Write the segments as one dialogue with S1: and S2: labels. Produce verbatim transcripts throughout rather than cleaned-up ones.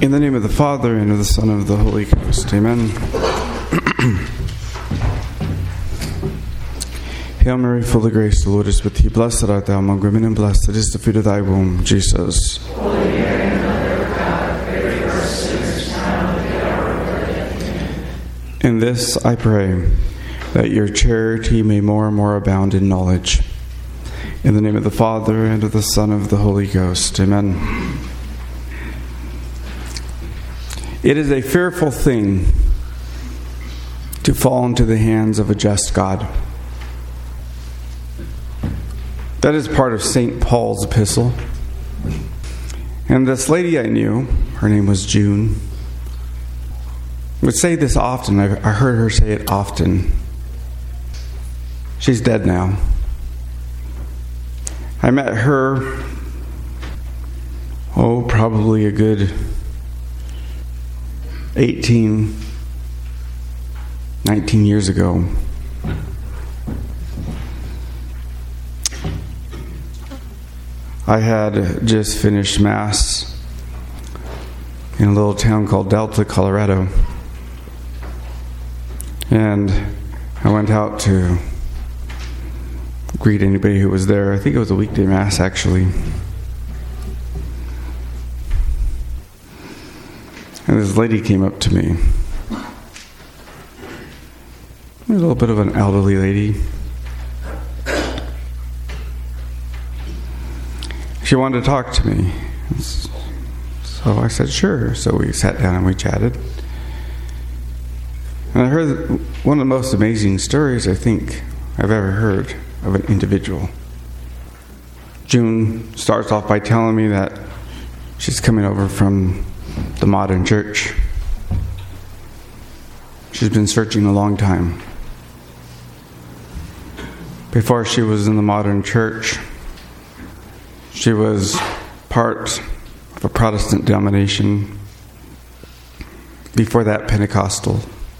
S1: In the name of the Father, and of the Son, and of the Holy Ghost. Amen. Hail Mary, full of grace, the Lord is with thee. Blessed art thou among women, and blessed is the fruit of thy womb, Jesus.
S2: Holy Mary, Mother of God, pray for us sinners now and at the hour of our death.
S1: In this I pray, that your charity may more and more abound in knowledge. In the name of the Father, and of the Son, and of the Holy Ghost. Amen. It is a fearful thing to fall into the hands of a just God. That is part of Saint Paul's epistle. And this lady I knew, her name was June, would say this often. I heard her say it often. She's dead now. I met her, oh, probably a good eighteen, nineteen years ago. I had just finished Mass in a little town called Delta, Colorado. And I went out to greet anybody who was there. I think it was a weekday Mass, actually. And this lady came up to me. A little bit of an elderly lady. She wanted to talk to me. So I said, sure. So we sat down and we chatted. And I heard one of the most amazing stories I think I've ever heard of an individual. June starts off by telling me that she's coming over from the modern church. She's been searching a long time. Before she was in the modern church, she was part of a Protestant denomination. Before that, Pentecostal.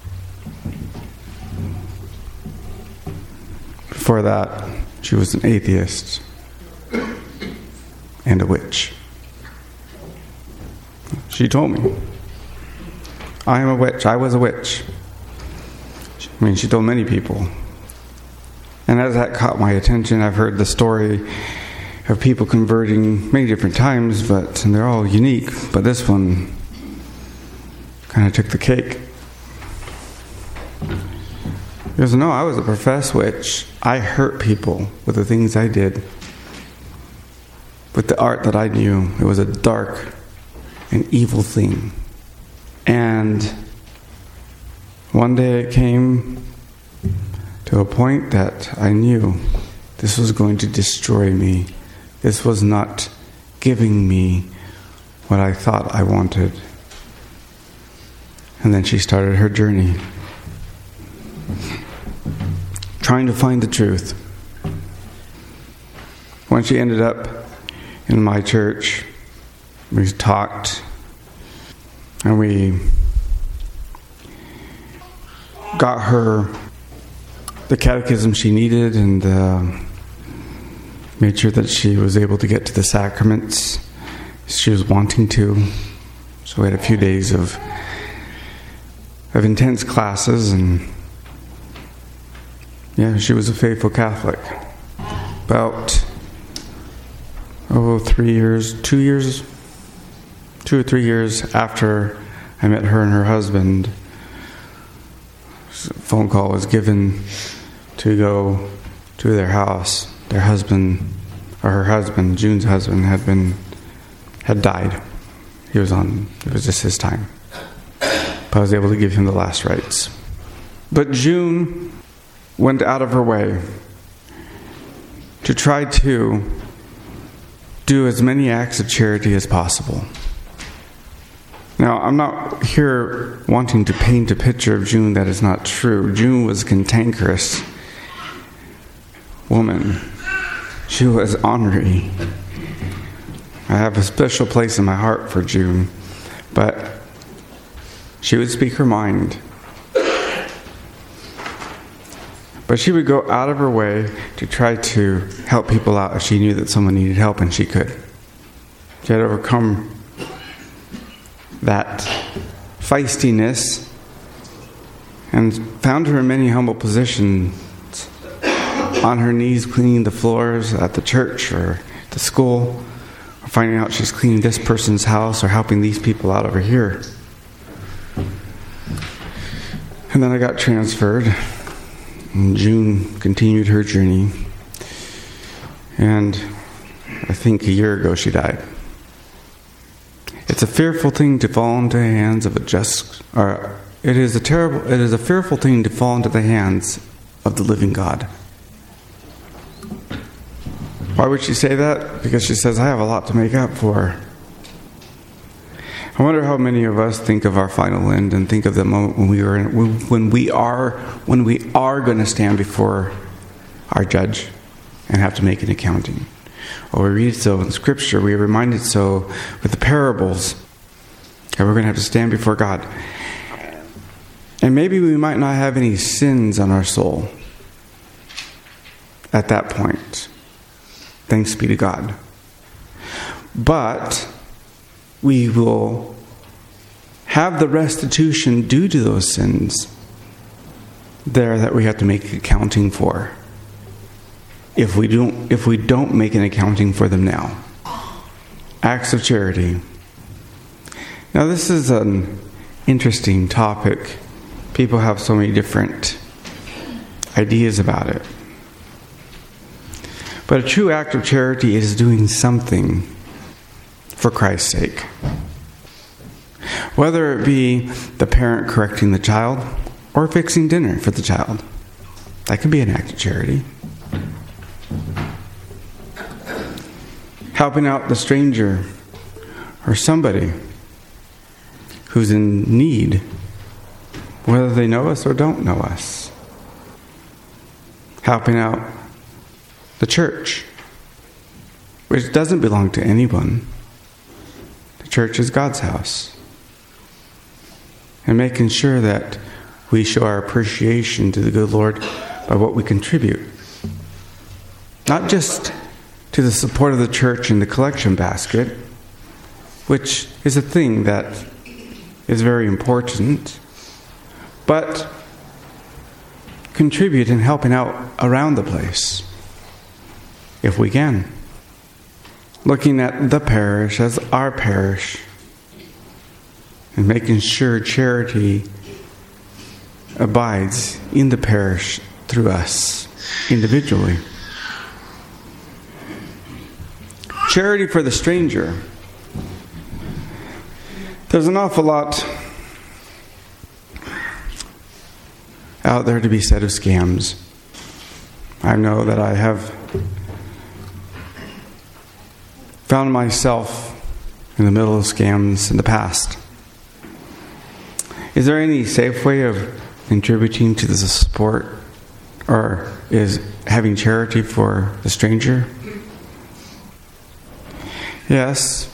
S1: Before that, she was an atheist and a witch. She told me, I am a witch. I was a witch. I mean, she told many people. And as that caught my attention, I've heard the story of people converting many different times, but and they're all unique. But this one kind of took the cake. He goes, no, I was a professed witch. I hurt people with the things I did. With the art that I knew. It was a dark and evil thing. And one day it came to a point that I knew this was going to destroy me. This was not giving me what I thought I wanted. And then she started her journey, trying to find the truth. When she ended up in my church, we talked, and we got her the catechism she needed, and uh, made sure that she was able to get to the sacraments she was wanting to. So we had a few days of of intense classes, and yeah, she was a faithful Catholic. About oh, three years, two years, two or three years after I met her and her husband, a phone call was given to go to their house. Their husband, or her husband, June's husband, had been had died. He was on. It was just his time. But I was able to give him the last rites. But June went out of her way to try to do as many acts of charity as possible. Now, I'm not here wanting to paint a picture of June that is not true. June was a cantankerous woman. She was ornery. I have a special place in my heart for June, but she would speak her mind. But she would go out of her way to try to help people out if she knew that someone needed help, and she could. She had overcome that feistiness and found her in many humble positions, on her knees cleaning the floors at the church or the school, or finding out she's cleaning this person's house or helping these people out over here. And then I got transferred, and June continued her journey, and I think a year ago she died. It's a fearful thing to fall into the hands of a just, or it is a terrible, it is a fearful thing to fall into the hands of the living God. Why would she say that? Because she says, I have a lot to make up for. I wonder how many of us think of our final end and think of the moment when we are in, when we are when we are going to stand before our judge and have to make an accounting. Or we read so in Scripture, we are reminded so with the parables that we're going to have to stand before God. And maybe we might not have any sins on our soul at that point. Thanks be to God. But we will have the restitution due to those sins there that we have to make accounting for. If we don't, if we don't make an accounting for them now. Acts of charity. Now this is an interesting topic. People have so many different ideas about it. But a true act of charity is doing something for Christ's sake. Whether it be the parent correcting the child or fixing dinner for the child. That could be an act of charity. Helping out the stranger or somebody who's in need, whether they know us or don't know us. Helping out the church, which doesn't belong to anyone. The church is God's house. And making sure that we show our appreciation to the good Lord by what we contribute. Not just to the support of the church in the collection basket, which is a thing that is very important, but contribute in helping out around the place, if we can. Looking at the parish as our parish, and making sure charity abides in the parish through us individually. Charity for the stranger. There's an awful lot out there to be said of scams. I know that I have found myself in the middle of scams in the past. Is there any safe way of contributing to the support, or is having charity for the stranger? Yes.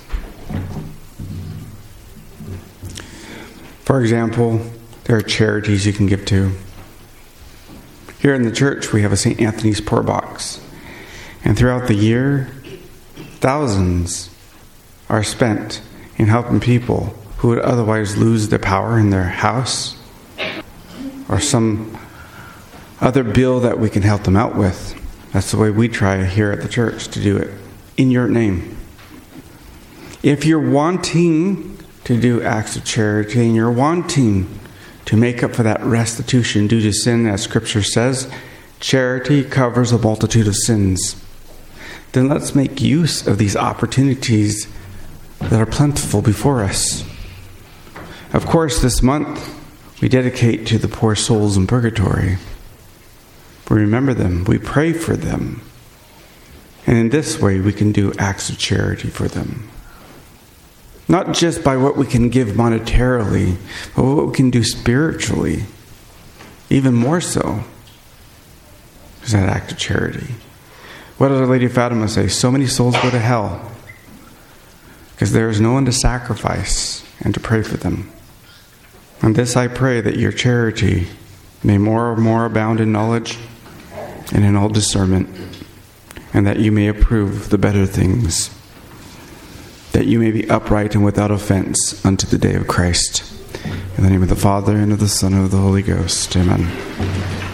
S1: For example, there are charities you can give to. Here in the church, we have a Saint Anthony's Poor Box. And throughout the year, thousands are spent in helping people who would otherwise lose their power in their house or some other bill that we can help them out with. That's the way we try here at the church to do it, in your name. If you're wanting to do acts of charity and you're wanting to make up for that restitution due to sin, as Scripture says, charity covers a multitude of sins, then let's make use of these opportunities that are plentiful before us. Of course, this month we dedicate to the poor souls in purgatory. We remember them, we pray for them, and in this way we can do acts of charity for them. Not just by what we can give monetarily, but what we can do spiritually. Even more so is that act of charity. What does Our Lady of Fatima say? So many souls go to hell because there is no one to sacrifice and to pray for them. On this I pray that your charity may more and more abound in knowledge and in all discernment, and that you may approve the better things. that you may be upright and without offense unto the day of Christ. In the name of the Father, and of the Son, and of the Holy Ghost. Amen.